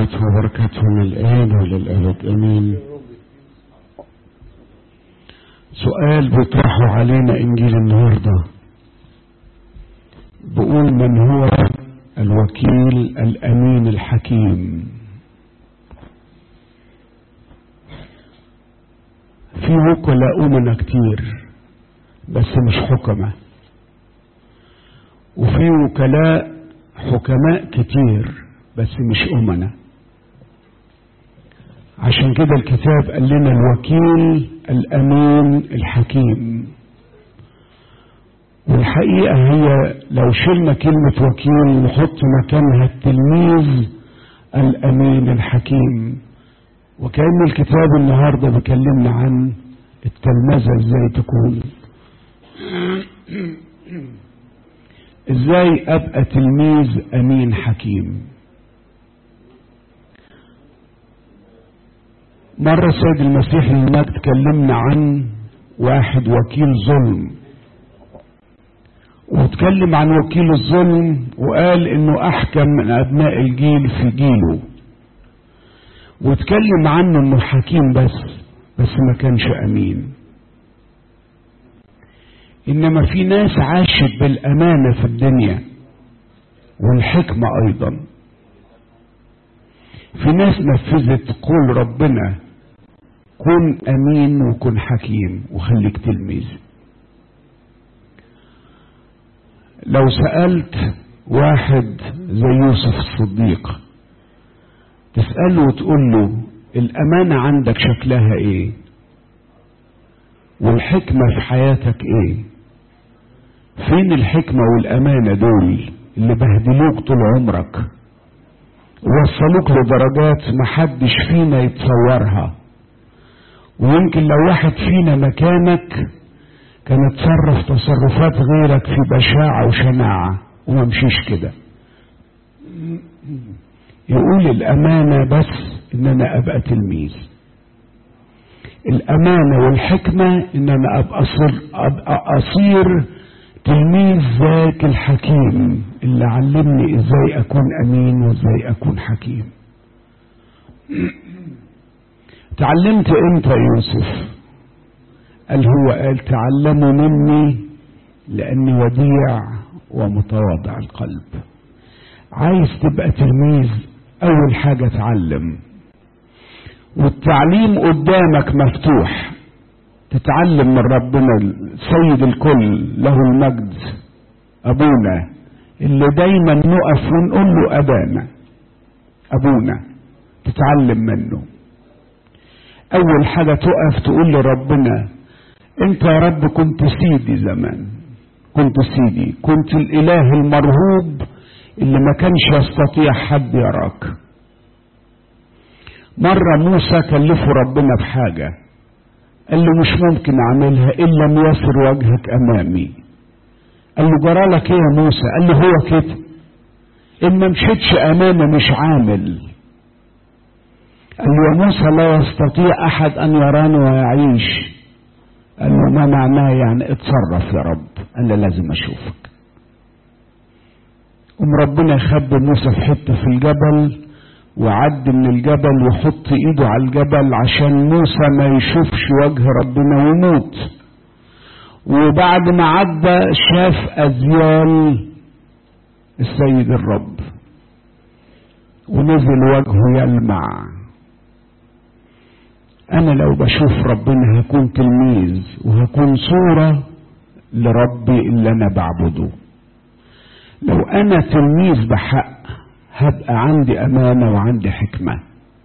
ونعمته وبركاته من الآن وللأبد آمين. سؤال بيطرحه علينا إنجيل النهارده، بقول: من هو الوكيل الأمين الحكيم؟ في وكلاء أمنا كتير بس مش حكماء، وفي وكلاء حكماء كتير بس مش أمنا. عشان كده الكتاب قال لنا الوكيل الأمين الحكيم. والحقيقة هي لو شلنا كلمة وكيل نحط مكانها التلميذ الأمين الحكيم، وكأن الكتاب النهاردة بيكلمنا عن التلمذة ازاي تكون، ازاي ابقى تلميذ امين حكيم. مرة السيد المسيح المجد كلمنا عن واحد وكيل ظلم، واتكلم عن وكيل الظلم وقال انه احكم من ابناء الجيل في جيله، واتكلم عنه انه حكيم بس ما كانش امين. انما في ناس عاشت بالامانة في الدنيا والحكمة ايضا. في ناس نفذت قول ربنا: كن امين وكن حكيم وخليك تلميذ. لو سألت واحد زي يوسف الصديق، تسأله وتقول له الامانة عندك شكلها ايه؟ والحكمة في حياتك ايه؟ فين الحكمة والامانة دول اللي بهدلوك طول عمرك ووصلوك لدرجات محدش فينا يتصورها؟ ويمكن لو واحد فينا مكانك كان يتصرف تصرفات غيرك في بشاعة وشناعة وما مشيش كده. يقول الامانة بس ان انا ابقى تلميذ. الامانة والحكمة ان انا ابقى اصير تلميذ ذاك الحكيم اللي علمني ازاي اكون امين وازاي اكون حكيم. تعلمت امتى يوسف؟ قال تعلموا مني لاني وديع ومتواضع القلب. عايز تبقى تلميذ اول حاجة تعلم، والتعليم قدامك مفتوح. تتعلم من ربنا سيد الكل له المجد ابونا اللي دايما نقف ونقول له ابونا، تتعلم منه. اول حاجة تقف تقول لربنا: انت يا رب كنت سيدي زمان، كنت الاله المرهوب اللي ما كانش يستطيع حد يراك. مرة موسى كلفه ربنا بحاجة، قال له مش ممكن اعملها الا لم يسر وجهك امامي. قال له جرالك ايه يا موسى؟ قال له هو كده، ان ما مشيتش امامي مش عامل. قال له يا موسى لا يستطيع احد ان يراني ويعيش. قال له ما معناه يعني؟ اتصرف يا رب. قال له لازم اشوفك. ربنا يخبي موسى في حته في الجبل، وعد من الجبل وحط ايده على الجبل عشان موسى ما يشوفش وجه ربنا ويموت. وبعد ما عدى شاف أذيال السيد الرب ونزل وجهه يلمع. انا لو بشوف ربنا هكون تلميذ وهكون صورة لربي اللي انا بعبده. لو انا تلميذ بحق هبقى عندي امانة وعندي حكمة.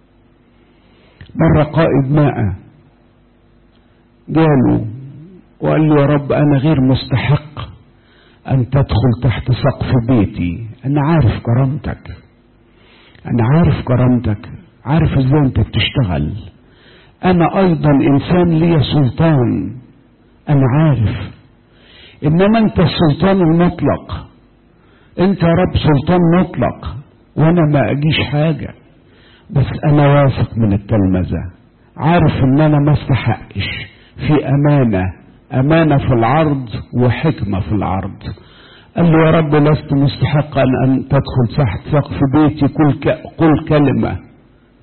مرة قائد ماء جاله وقال له يا رب انا غير مستحق ان تدخل تحت سقف بيتي، انا عارف كرامتك، عارف ازاي انت بتشتغل، انا ايضا انسان لي سلطان، انا عارف. انما انت السلطان المطلق، انت يا رب سلطان مطلق وانا ما اجيش حاجة، بس انا واثق من التلمذة، عارف ان انا ما استحقش. في امانة في العرض وحكمة في العرض. قال له يا رب لست مستحقا ان تدخل تحت سقف بيتي، قل كلمة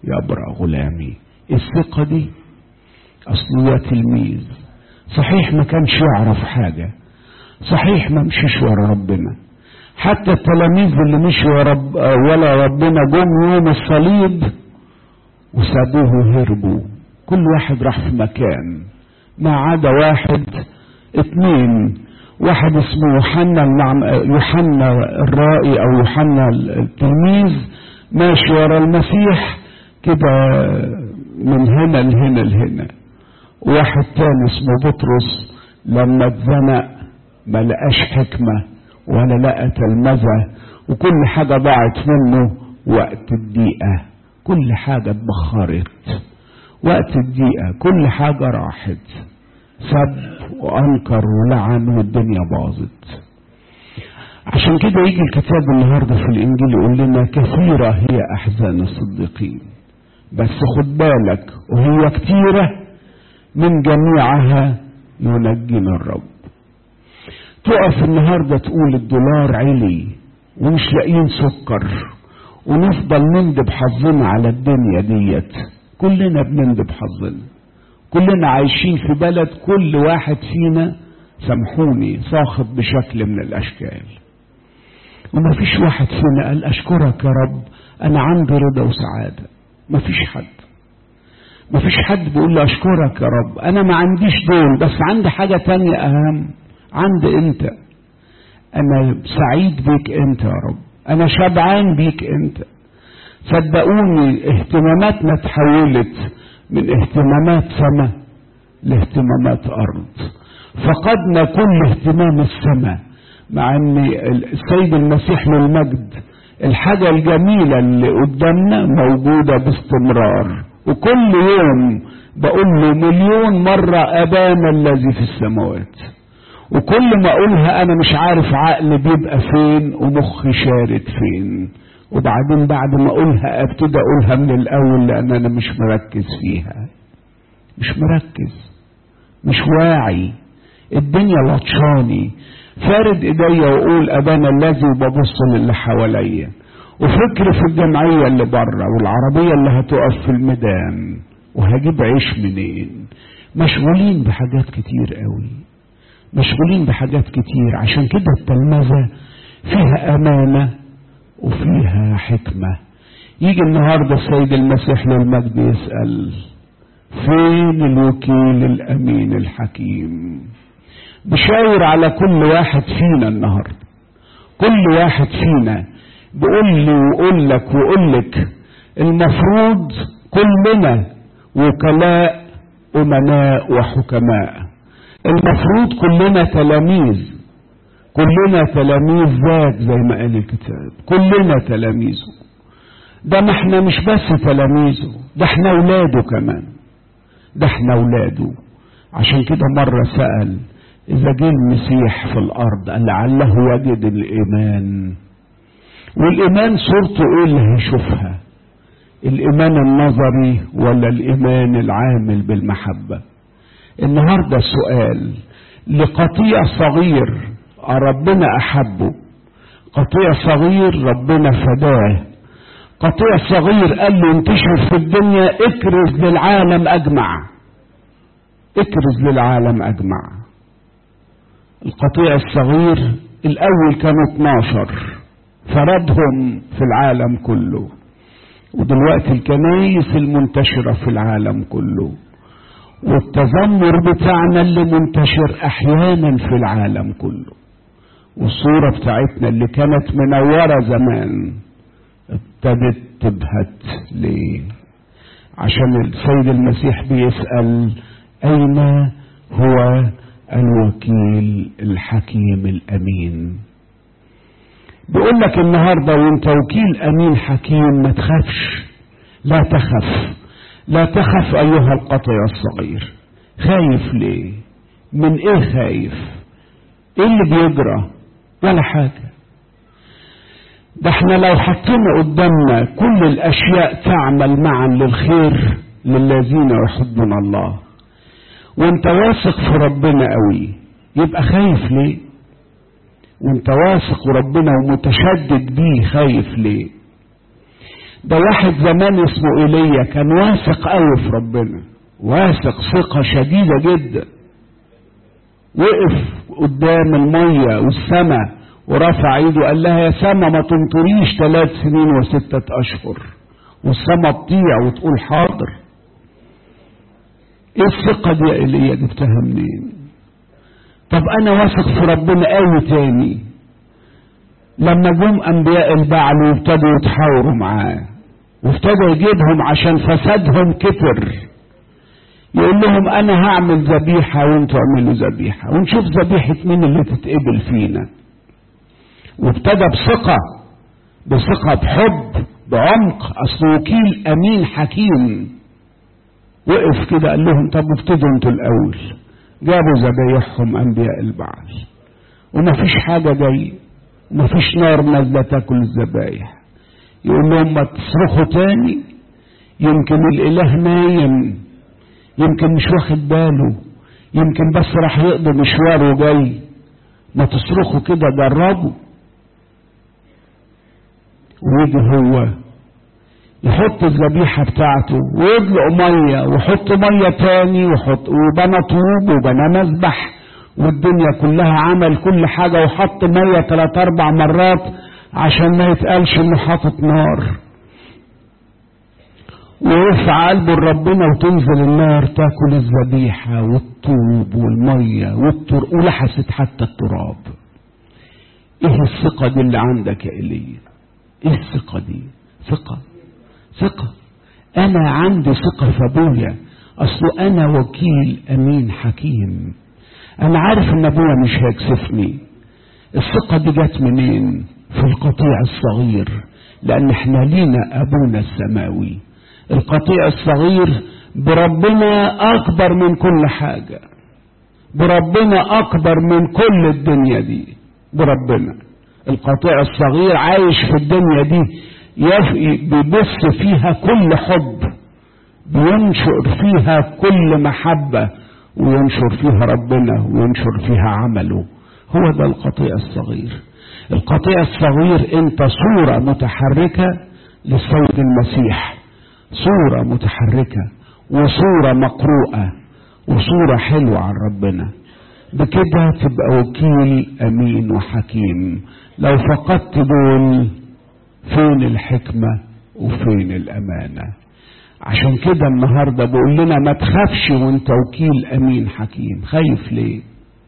يبرأ غلامي. الثقة دي أصله يا تلميذ، صحيح ما كانش يعرف حاجة، صحيح ما مشيش ورا ربنا، حتى التلاميذ اللي مشوا ولا ربنا جم يوم الصليب وسابوه وهربوا، كل واحد راح في مكان، ما عدا واحد اتنين، واحد اسمه يوحنا الرائي او يوحنا التلميذ ماشي ورا المسيح كده من هنا لهنا لهنا، واحد تاني اسمه بطرس لما اتزنق ما لقاش حكمة ولا لقى تلمذة، وكل حاجة ضاعت منه وقت الضيقة، كل حاجة اتبخرت وقت الضيقة، كل حاجة راحت، سب وانكر ولعن والدنيا باظت. عشان كده يجي الكتاب النهاردة في الانجيل يقول لنا كثيرة هي احزان الصديقين، بس خد بالك وهي كتيرة من جميعها ينجينا الرب. تقف النهاردة تقول الدولار علي ومش لاقيين سكر، ونفضل نندب حظنا على الدنيا ديت، كلنا بنندب حظنا، كلنا عايشين في بلد كل واحد فينا سامحوني صاخب بشكل من الاشكال، وما فيش واحد فينا قال اشكرك يا رب انا عندي رضا وسعادة. ما فيش حد بيقول له اشكرك يا رب انا ما عنديش دول، بس عندي حاجة تانية اهم، عندي انت، انا سعيد بيك انت يا رب، انا شبعان بيك انت. صدقوني اهتماماتنا تحولت من اهتمامات سماء لاهتمامات ارض، فقدنا كل اهتمام السماء، مع ان السيد المسيح له المجد الحاجة الجميلة اللي قدامنا موجودة باستمرار، وكل يوم بقول له مليون مرة ابانا الذي في السماوات، وكل ما اقولها انا مش عارف عقلي بيبقى فين ومخي شارد فين، وبعدين بعد ما اقولها ابتدى اقولها من الاول لان انا مش مركز فيها، مش مركز، مش واعي، الدنيا لطشاني، فارد ايديا واقول ابانا الذي وببص للي حواليا، وفكر في الجمعية اللي بره والعربية اللي هتقف في الميدان وهجيب عيش منين. مشغولين بحاجات كتير قوي، مشغولين بحاجات كتير. عشان كده التلمذة فيها امانة وفيها حكمة. يجي النهاردة السيد المسيح للمجد يسأل فين الوكيل الامين الحكيم؟ بشاور على كل واحد فينا النهاردة، كل واحد فينا بقول لي وقول لك وقول لك المفروض كلنا وكلاء امناء وحكماء، المفروض كلنا تلاميذ، كلنا تلاميذ ذات زي ما قال الكتاب، كلنا تلاميذه. ده ما احنا مش بس تلاميذه، ده احنا اولاده كمان، ده احنا اولاده. عشان كده مرة سأل اذا جه المسيح في الارض قال لعله وجد الايمان، والايمان صورته ايه اللي هيشوفها؟ الايمان النظري ولا الايمان العامل بالمحبة؟ النهاردة سؤال لقطيع صغير ربنا احبه، قطيع صغير ربنا فداه، قطيع صغير قال له انتشر في الدنيا اكرز للعالم اجمع، اكرز للعالم اجمع. القطيع الصغير الاول كانوا 12 فردهم في العالم كله، ودلوقتي الكنايس المنتشرة في العالم كله، والتذمر بتاعنا اللي منتشر احيانا في العالم كله، والصورة بتاعتنا اللي كانت منورة زمان ابتدت تبهت. ليه؟ عشان السيد المسيح بيسأل اين هو الوكيل الحكيم الامين؟ بيقول لك النهاردة وانت وكيل امين حكيم ما تخافش، لا تخف، لا تخف ايها القطيع الصغير. خايف ليه؟ من ايه خايف؟ ايه اللي بيجرى؟ ولا حاجة. ده احنا لو حطينا قدامنا كل الاشياء تعمل معا للخير للذين يحبون الله، وانت واثق في ربنا قوي، يبقى خايف ليه؟ وانت واثق وربنا ومتشدد بيه خايف ليه؟ ده واحد زمان اسمه ايليا كان واثق قوي في ربنا، واثق ثقة شديدة جدا، وقف قدام المية والسماء ورفع ايده قال لها يا سما ما تمطريش 3 سنين و6 أشهر، والسما تطيع وتقول حاضر. ايه الثقة دي يا ايليا جبتها منين؟ طب انا واثق في ربنا قوي تاني. لما جم انبياء البعل وابتدوا يتحاوروا معاه وابتدوا يجيبهم عشان فسادهم كتر، يقول لهم انا هعمل ذبيحة وانتوا اعملوا ذبيحة ونشوف ذبيحة مين اللي تتقبل فينا. وابتدى بثقة بحب بعمق، اصل وكيل امين حكيم. وقف كده قال لهم طب ابتدوا انتوا الاول. جابوا ذبايحهم انبياء البعل ومفيش حاجة جاية ومفيش نار نازلة تاكل الذبايح. يقول لهم ما تصرخوا تاني، يمكن الاله نايم، يمكن مش واخد باله، يمكن بس راح يقضي مشواره جاي. ما تصرخوا كده، جربوا. ويجي هو يحط الذبيحة بتاعته ويدلق مية ويحط مية تاني وبنى طوب وبنى مذبح والدنيا كلها، عمل كل حاجة وحط مية 3-4 مرات عشان ما يتقالش انه حاطط نار. ويرفع قلبه لربنا وتنزل النار تاكل الذبيحة والطوب والمية ولحست حتى التراب. ايه الثقة دي اللي عندك يا ايليا؟ ايه الثقة دي؟ ثقة. انا عندي ثقة في ابويا، اصل انا وكيل امين حكيم، انا عارف ان ابويا مش هيكسفني. الثقة دي جت منين؟ في القطيع الصغير، لان احنا لينا ابونا السماوي. القطيع الصغير بربنا اكبر من كل حاجة، بربنا اكبر من كل الدنيا دي. بربنا القطيع الصغير عايش في الدنيا دي بيبث فيها كل حب، بينشر فيها كل محبة، وينشر فيها ربنا وينشر فيها عمله. هو ده القطيع الصغير. القطيع الصغير انت صورة متحركة للسيد المسيح، صورة متحركة وصورة مقروءة وصورة حلوة عن ربنا. بكده تبقى وكيل امين وحكيم. لو فقدت دول فين الحكمة وفين الامانة؟ عشان كده النهاردة بقول لنا ما تخافش وانت وكيل امين حكيم. خايف ليه؟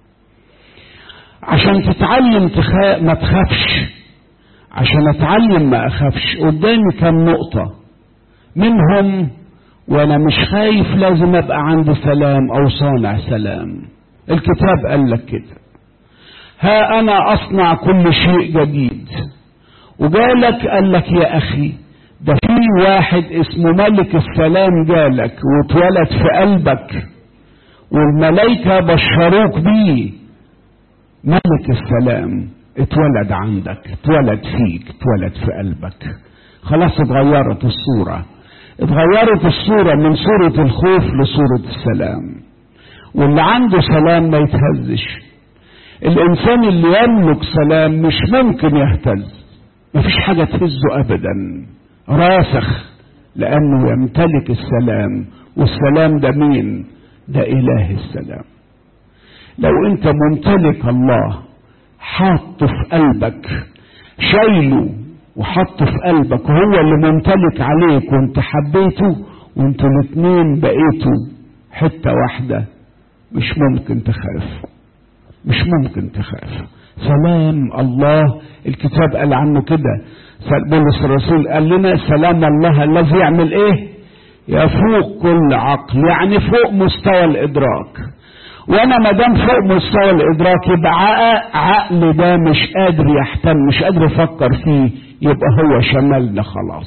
عشان تتعلم ما تخافش، عشان اتعلم ما اخافش. قدامي كم نقطة منهم وانا مش خايف لازم ابقى عندي سلام او صانع سلام. الكتاب قال لك كده، ها انا اصنع كل شيء جديد. وجالك قال لك يا اخي ده في واحد اسمه ملك السلام جالك واتولد في قلبك والملائكة بشروك بيه. ملك السلام اتولد عندك، اتولد فيك، اتولد في قلبك. خلاص اتغيرت الصورة، اتغيرت الصورة من صورة الخوف لصورة السلام. واللي عنده سلام ما يتهزش. الانسان اللي يملك سلام مش ممكن يهتز، مفيش حاجة تهزه ابدا، راسخ لانه يمتلك السلام. والسلام ده مين؟ ده اله السلام. لو انت ممتلك الله، حاطه في قلبك، شايله وحطه في قلبك، وهو اللي ممتلك عليك وانت حبيته وانتوا الاثنين بقيتوا حتة واحدة، مش ممكن تخاف، مش ممكن تخاف. سلام الله الكتاب قال عنه كده، بولس الرسول قال لنا سلام الله الذي يعمل ايه؟ يفوق كل عقل، يعني فوق مستوى الادراك. وانا ما دام فوق مستوى الادراك يبقى عقل ده مش قادر يحتل، مش قادر يفكر فيه، يبقى هو شملنا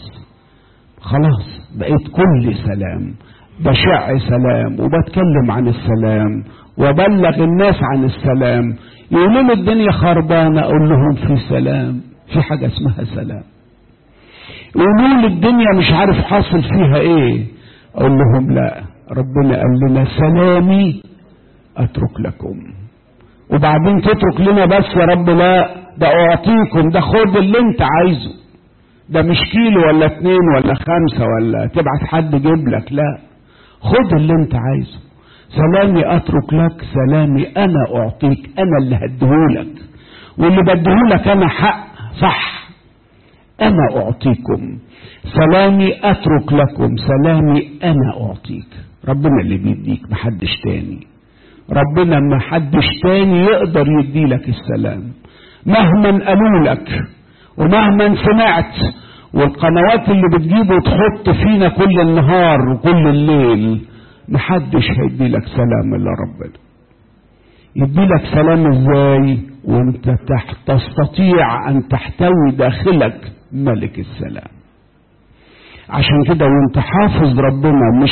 خلاص بقيت كل سلام، بشع سلام وبتكلم عن السلام وبلغ الناس عن السلام. يقولوا لي الدنيا خربانة، اقول لهم في سلام، في حاجة اسمها سلام. يقولوا لي الدنيا مش عارف حاصل فيها ايه، اقول لهم لا، ربنا قال لنا سلامي اترك لكم. وبعدين تترك لنا بس يا رب؟ لا، ده اعطيكم، ده خد اللي انت عايزه، ده مش كيلو ولا 2 ولا 5 ولا تبعت حد يجيب لك، لا، خد اللي انت عايزه. سلامي اترك لك، سلامي انا اعطيك، انا اللي هديهولك، واللي بديهولك انا حق صح. انا اعطيكم سلامي اترك لكم، سلامي انا اعطيك. ربنا اللي بيديك، محدش تاني. ربنا محدش تاني يقدر يديلك السلام مهما قالوا لك ومهما سمعت، والقنوات اللي بتجيب وتحط فينا كل النهار وكل الليل. محدش هيديلك سلام الا ربنا. يديلك سلام ازاي؟ وانت تستطيع ان تحتوي داخلك ملك السلام. عشان كده وانت حافظ ربنا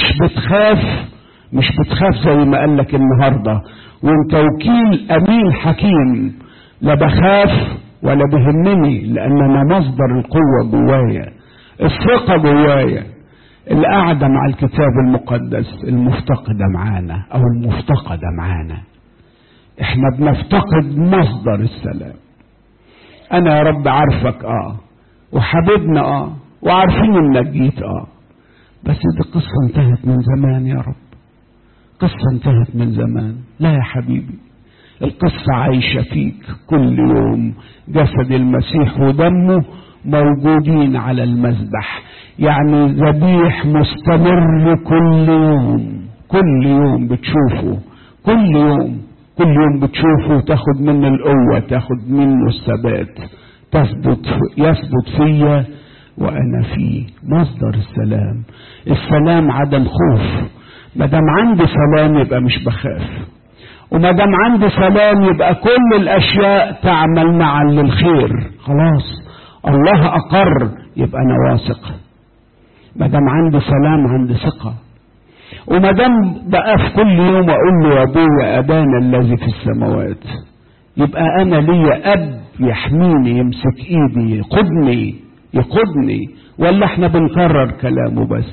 مش بتخاف زي ما قالك النهاردة، وانت وكيل امين حكيم، لا بخاف ولا بهمني، لان انا مصدر القوة جوايا، الثقة جوايا، القعدة مع الكتاب المقدس المفتقدة معانا او المفتقدة معانا. احنا بنفتقد مصدر السلام. انا يا رب عارفك وحبيبنا وعارفين انك جيت بس دي قصة انتهت من زمان يا رب، قصة انتهت من زمان. لا يا حبيبي، القصة عايشة فيك كل يوم. جسد المسيح ودمه موجودين على المذبح، يعني ذبيح مستمر كل يوم بتشوفه، كل يوم بتشوفه، تاخد منه القوة، تاخد منه الثبات، يثبت فيا وانا فيه. مصدر السلام. السلام عدم خوف. ما دام عندي سلام يبقى مش بخاف، وما دام عندي سلام يبقى كل الاشياء تعمل معا للخير. خلاص الله اقر، يبقى انا واثق. ما دام عندي سلام عندي ثقة. وما دام بقى في كل يوم اقول له يا ابويا ابانا الذي في السماوات، يبقى انا ليا اب يحميني، يمسك ايدي، يقودني. ولا احنا بنكرر كلامه بس؟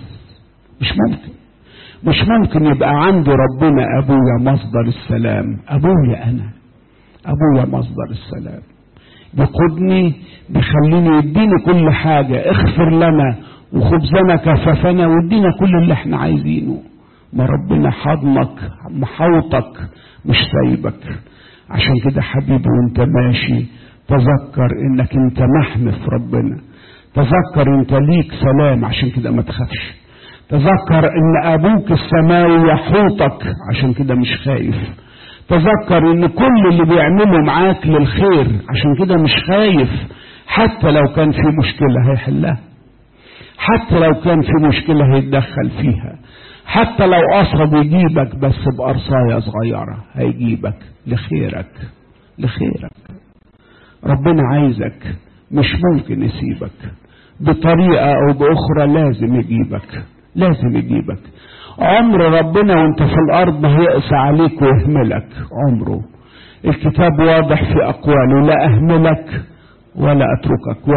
مش ممكن يبقى عندي ربنا ابويا مصدر السلام. ابويا مصدر السلام، بيقودني، بيخليني، يديني كل حاجة. اغفر لنا وخبزنا كفافنا، وادينا كل اللي احنا عايزينه. ما ربنا حضنك محوطك مش سايبك. عشان كده حبيبي وانت ماشي تذكر انك انت محمي في ربنا، تذكر انت ليك سلام، عشان كده ما تخافش. تذكر ان ابوك السماوي يحوطك، عشان كده مش خايف. تذكر ان كل اللي بيعمله معاك للخير، عشان كده مش خايف. حتى لو كان في مشكلة هيحلها، حتى لو كان في مشكلة هيتدخل فيها، حتى لو قصد يجيبك بس بقرصاية صغيرة هيجيبك لخيرك. ربنا عايزك، مش ممكن يسيبك بطريقة او باخرى، لازم يجيبك. عمر ربنا وانت في الارض ما هيقسى عليك ويهملك، عمره. الكتاب واضح في اقواله، لا اهملك ولا اتركك.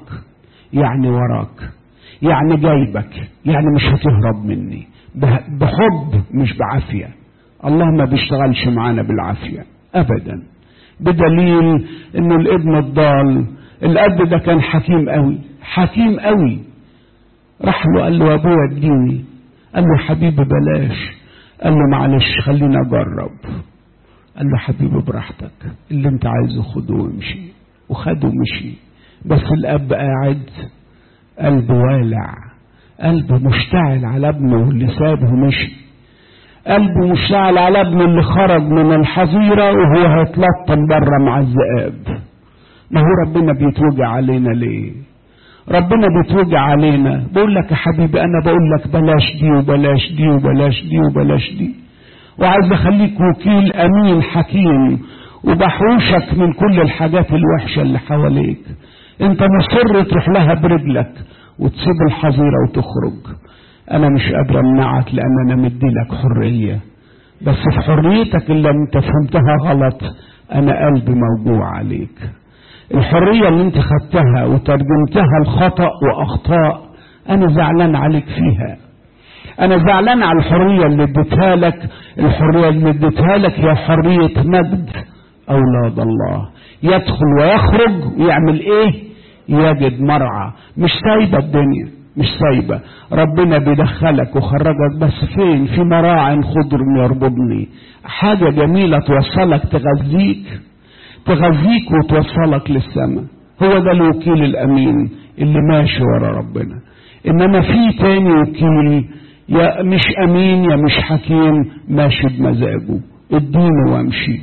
وراك يعني جايبك، يعني مش هتهرب مني، بحب مش بعافية. الله ما بيشتغلش معانا بالعافية ابدا، بدليل انه الابن الضال الاب ده كان حكيم قوي. راح له قال له يا ابويا اديني، قال له حبيبي بلاش، قال له معلش خلينا اجرب. قال له حبيبي براحتك، اللي انت عايزه خده وامشي. وخده ومشي. بس الاب قاعد قلبه والع، قلبه مشتعل على ابنه اللي سابه ومشي، قلبه مشتعل على ابنه اللي خرج من الحظيرة وهو هيتلطم بره مع الذئاب. ما هو ربنا بيتوجع علينا ليه؟ ربنا بيتوجع علينا، بقول لك يا حبيبي انا بقول لك بلاش دي وبلاش دي وبلاش دي وبلاش دي، وعايز اخليك وكيل امين حكيم، وبحوشك من كل الحاجات الوحشة اللي حواليك. انت مصر تروح لها برجلك وتسيب الحظيرة وتخرج. انا مش قادر امنعك، لان انا مديلك حرية، بس في حريتك اللي انت فهمتها غلط انا قلبي موجوع عليك. الحرية اللي انت خدتها وترجمتها الخطأ واخطاء انا زعلان عليك فيها. انا زعلان على الحرية اللي اديتها لك. الحرية اللي اديتها لك هي حرية مجد اولاد الله، يدخل ويخرج ويعمل ايه؟ يجد مرعى. مش سايبة الدنيا، مش سايبة. ربنا بيدخلك وخرجك، بس فين؟ في مراع خضر يربضني. حاجة جميلة توصلك، تغذيك وتوصلك للسماء. هو ده الوكيل الأمين اللي ماشي ورا ربنا. إنما في تاني وكيل يا مش أمين يا مش حكيم، ماشي بمزاجه. اديني وامشي.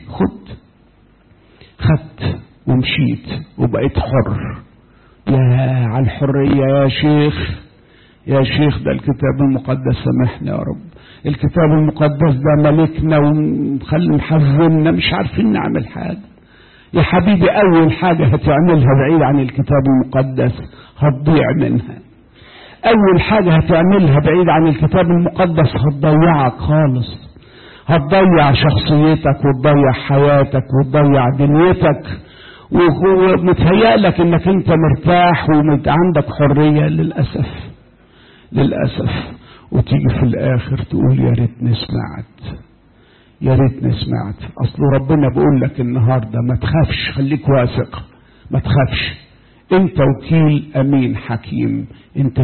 خدت ومشيت وبقيت حر. يا على الحرية يا شيخ، يا شيخ. ده الكتاب المقدس، سامحنا يا رب، الكتاب المقدس ده ملكنا ومخلي محزننا، مش عارفين نعمل حاجة. يا حبيبي أول حاجة هتعملها بعيد عن الكتاب المقدس هتضيع منها. أول حاجة هتعملها بعيد عن الكتاب المقدس هتضيعك خالص. هتضيع شخصيتك وتضيع حياتك وتضيع دنيتك، ومتهيألك انك انت مرتاح وعندك حرية. للأسف. وتيجي في الآخر تقول يا ريتني سمعت، يا ريتني سمعت. أصل ربنا بيقول لك النهاردة ما تخافش، خليك واثق، ما تخافش. انت وكيل أمين حكيم، انت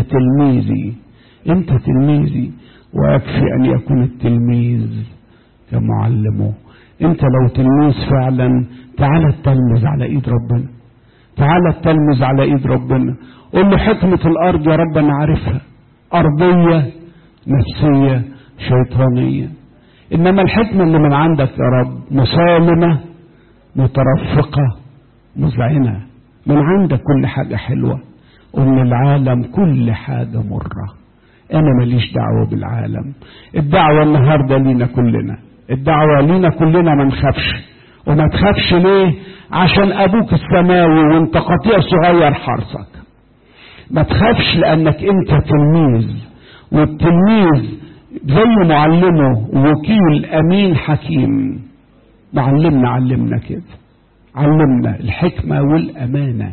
تلميذي، ويكفي أن يكون التلميذ كمعلمه. انت لو تلميذ فعلا، تعال تلمذ على ايد ربنا، تعال تلمذ على ايد ربنا. قل له حكمة الارض يا رب انا عارفها، ارضية نفسية شيطانية، انما الحكمة اللي من عندك يا رب مصالمة مترفقة مذعنة. من عندك كل حاجة حلوة، ومن العالم كل حاجة مرة. انا ماليش دعوة بالعالم. الدعوة النهاردة لينا كلنا، الدعوة لينا كلنا. ما نخافش. وما تخافش ليه؟ عشان ابوك السماوي وانت قطيع صغير حرصك. ما تخافش لانك انت تلميذ، والتلميذ زي معلمه وكيل امين حكيم. معلمنا علمنا كده، علمنا الحكمة والامانة،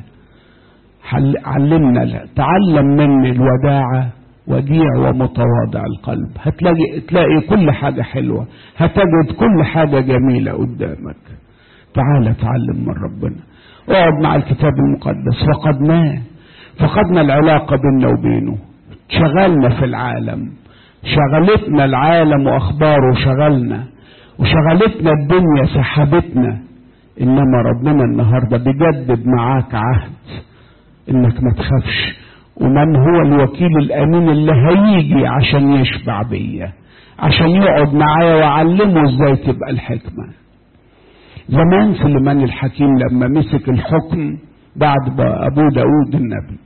علمنا تعلم مني الوداعة وديع ومتواضع القلب. تلاقي كل حاجة حلوة، هتجد كل حاجة جميلة قدامك. تعال تعلم من ربنا، اقعد مع الكتاب المقدس. فقدنا العلاقة بيننا وبينه، شغلنا في العالم، شغلتنا العالم واخباره وشغلتنا الدنيا سحبتنا. انما ربنا النهاردة بيجدد معاك عهد انك ما تخافش. ومن هو الوكيل الامين اللي هيجي عشان يشبع بيا، عشان يقعد معايا وعلمه ازاي تبقى الحكمة. زمان سليمان الحكيم لما مسك الحكم بعد ابو داود النبي،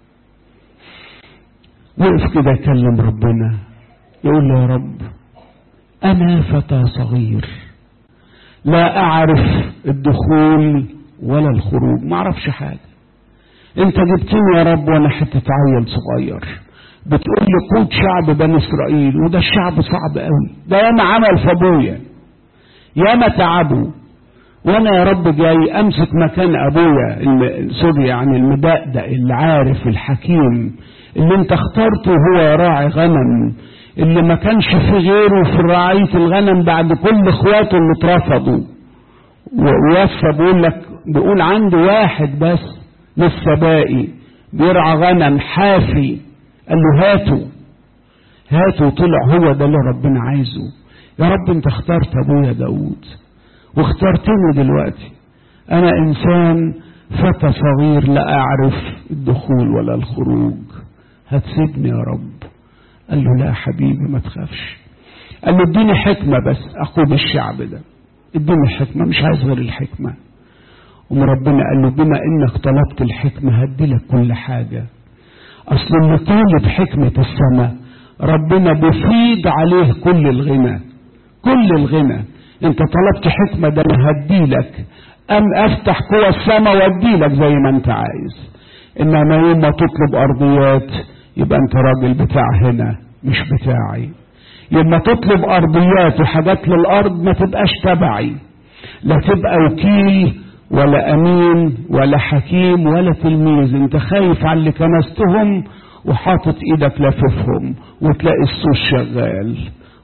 وقف كده يكلم ربنا يقول له يا رب انا فتى صغير لا اعرف الدخول ولا الخروج، ما اعرفش حاجة. انت جبتني يا رب وانا حتة عيل صغير، بتقول لي قود شعب بني اسرائيل، وده الشعب صعب قوي، ده ياما عمل في ابويا، ياما تعبوا، وانا يا رب جاي امسك مكان ابويا سوري يعني المدقدق اللي عارف الحكيم اللي انت اخترته هو راعي غنم، اللي ما كانش في غيره في رعاية الغنم بعد كل اخواته اللي اترفضوا. ووصى بيقول عنده واحد بس لسه باقي بيرعى غنم حافي، قال له هاته، طلع هو ده اللي ربنا عايزه. يا رب انت اخترت ابويا داود واخترتني دلوقتي، انا انسان فتى صغير لا اعرف الدخول ولا الخروج، هتسيبني يا رب؟ قال له لا حبيبي ما تخافش. قال له اديني حكمة بس اقود الشعب ده، اديني حكمة، مش عايز غير الحكمة. وربنا قال له بما انك طلبت الحكمة هديلك كل حاجة. اصل اللي طالب حكمة السماء ربنا بيفيض عليه كل الغنى. انت طلبت حكمة ده انا هديلك، افتح قوى السماء واديلك زي ما انت عايز. انما يوم ما تطلب ارضيات يبقى انت راجل بتاع هنا مش بتاعي. يوم ما تطلب ارضيات وحاجات للارض ما تبقاش تبعي، لا تبقى وكيل ولا امين ولا حكيم ولا تلميذ. انت خايف على اللي كنستهم وحاطط ايدك لاففهم، وتلاقي الصوت شغال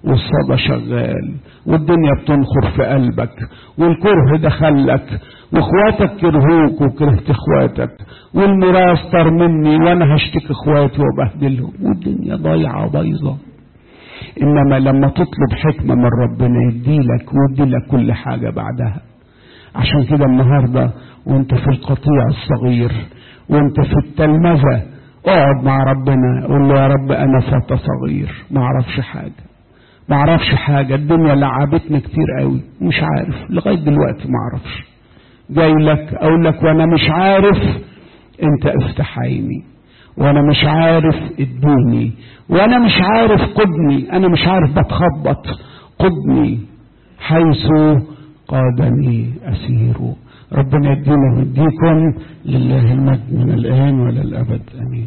والصدى شغال والدنيا بتنخر في قلبك والكره دخلك واخواتك كرهوك وكرهت اخواتك والميراث طار مني وانا هشتكي اخواتي وبهدلهم والدنيا ضايعه بايظه. انما لما تطلب حكمه من ربنا يديلك ويديلك كل حاجه بعدها. عشان كده النهارده وانت في القطيع الصغير وانت في التلمذه اقعد مع ربنا قول له يا رب انا فتى صغير ما اعرفش حاجه الدنيا لعبتني كتير قوي مش عارف لغايه دلوقتي ما اعرفش. جاي لك اقول لك وانا مش عارف انت افتح عيني وانا مش عارف اديني وانا مش عارف قدني انا مش عارف بتخبط قدني حيث قادني اسير. ربنا يدينا ويديكم لله المجد من الآن ولا الأبد آمين.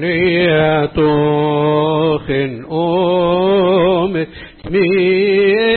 ونياتو خن